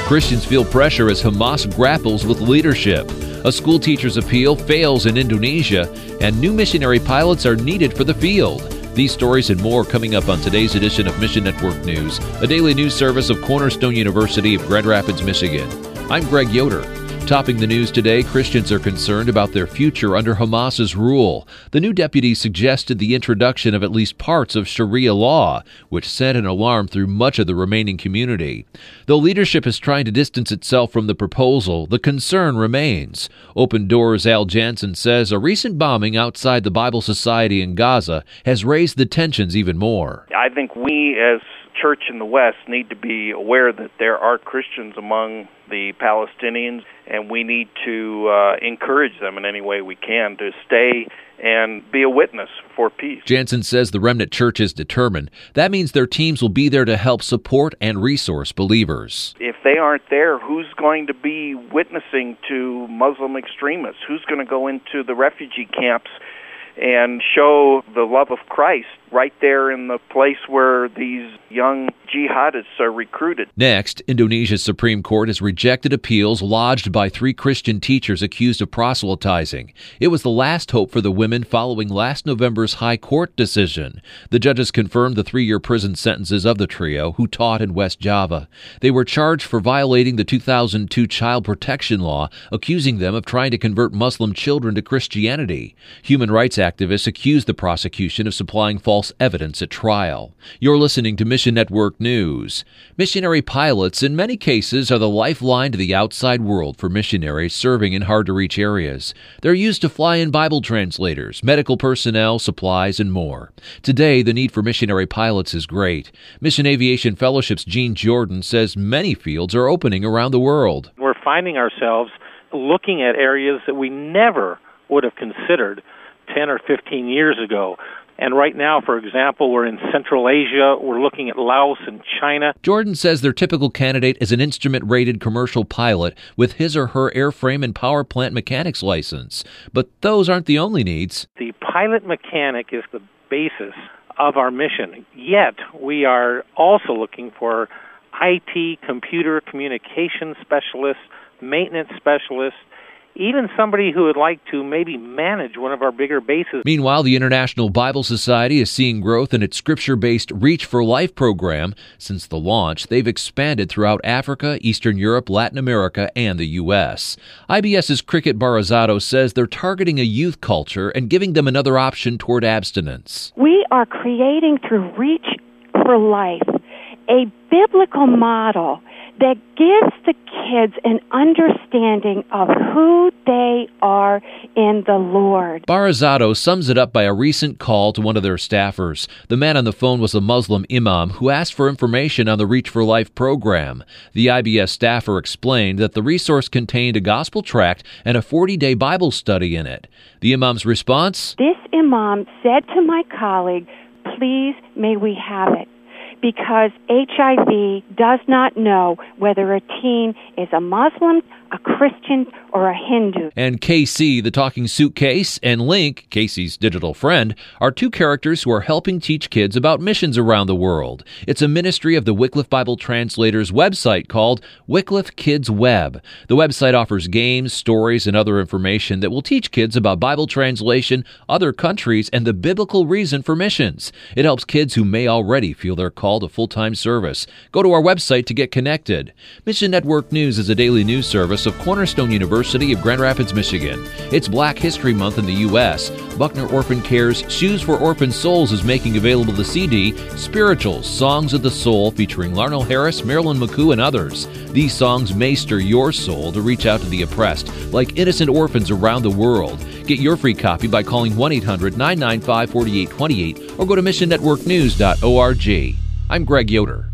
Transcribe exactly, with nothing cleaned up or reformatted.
Christians feel pressure as Hamas grapples with leadership. A school teacher's appeal fails in Indonesia, and new missionary pilots are needed for the field. These stories and more coming up on today's edition of Mission Network News, a daily news service of Cornerstone University of Grand Rapids, Michigan. I'm Greg Yoder. Topping the news today, Christians are concerned about their future under Hamas's rule. The new deputy suggested the introduction of at least parts of Sharia law, which sent an alarm through much of the remaining community. Though leadership is trying to distance itself from the proposal, the concern remains. Open Doors' Al Jansen says a recent bombing outside the Bible Society in Gaza has raised the tensions even more. I think we as church in the West need to be aware that there are Christians among the Palestinians, and we need to uh, encourage them in any way we can to stay and be a witness for peace. Jansen says the Remnant Church is determined. That means their teams will be there to help support and resource believers. If they aren't there, who's going to be witnessing to Muslim extremists? Who's going to go into the refugee camps and show the love of Christ right there in the place where these young jihadists are recruited? Next, Indonesia's Supreme Court has rejected appeals lodged by three Christian teachers accused of proselytizing. It was the last hope for the women following last November's High Court decision. The judges confirmed the three-year prison sentences of the trio, who taught in West Java. They were charged for violating the two thousand two child protection law, accusing them of trying to convert Muslim children to Christianity. Human rights activists accused the prosecution of supplying false evidence at trial. You're listening to Mission Network News. Missionary pilots, in many cases, are the lifeline to the outside world for missionaries serving in hard-to-reach areas. They're used to fly in Bible translators, medical personnel, supplies, and more. Today, the need for missionary pilots is great. Mission Aviation Fellowship's Gene Jordan says many fields are opening around the world. We're finding ourselves looking at areas that we never would have considered ten or fifteen years ago. And right now, for example, we're in Central Asia. We're looking at Laos and China. Jordan says their typical candidate is an instrument-rated commercial pilot with his or her airframe and power plant mechanics license. But those aren't the only needs. The pilot mechanic is the basis of our mission. Yet, we are also looking for I T, computer communication specialists, maintenance specialists, even somebody who would like to maybe manage one of our bigger bases. Meanwhile, the International Bible Society is seeing growth in its scripture-based Reach for Life program. Since the launch, they've expanded throughout Africa, Eastern Europe, Latin America, and the U S IBS's Cricket Barazzato says they're targeting a youth culture and giving them another option toward abstinence. We are creating through Reach for Life a biblical model that gives the kids an understanding of who they are in the Lord. Barazzato sums it up by a recent call to one of their staffers. The man on the phone was a Muslim imam who asked for information on the Reach for Life program. The I B S staffer explained that the resource contained a gospel tract and a forty-day Bible study in it. The imam's response? This imam said to my colleague, please, may we have it? Because H I V does not know whether a teen is a Muslim, a Christian, or a Hindu. And K C, the talking suitcase, and Link, Casey's digital friend, are two characters who are helping teach kids about missions around the world. It's a ministry of the Wycliffe Bible Translators website called Wycliffe Kids Web. The website offers games, stories, and other information that will teach kids about Bible translation, other countries, and the biblical reason for missions. It helps kids who may already feel their call to full-time service. Go to our website to get connected. Mission Network News is a daily news service of Cornerstone University of Grand Rapids, Michigan. It's Black History Month in the U S Buckner Orphan Care's Shoes for Orphan Souls is making available the C D Spirituals, Songs of the Soul, featuring Larnell Harris, Marilyn McCoo, and others. These songs may stir your soul to reach out to the oppressed, like innocent orphans around the world. Get your free copy by calling one eight hundred nine nine five four eight two eight or go to mission network news dot org. I'm Greg Yoder.